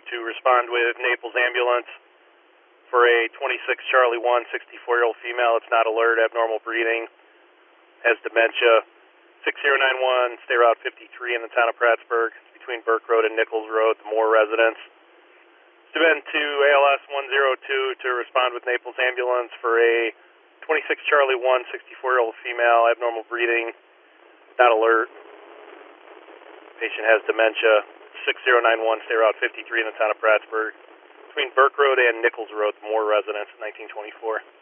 to respond with Naples ambulance for a 26 Charlie 1, 64-year-old female. It's not alert, abnormal breathing, has dementia. 6091, State Route 53 in the town of Prattsburg. It's between Burke Road and Nichols Road, the Moore residence. Been to ALS 102 to respond with Naples ambulance for a 26 Charlie 1, 64-year-old female, abnormal breathing, not alert. Patient has dementia. 6091, State Route 53 in the town of Prattsburg, between Burke Road and Nichols Road, the Moore residence, 1924.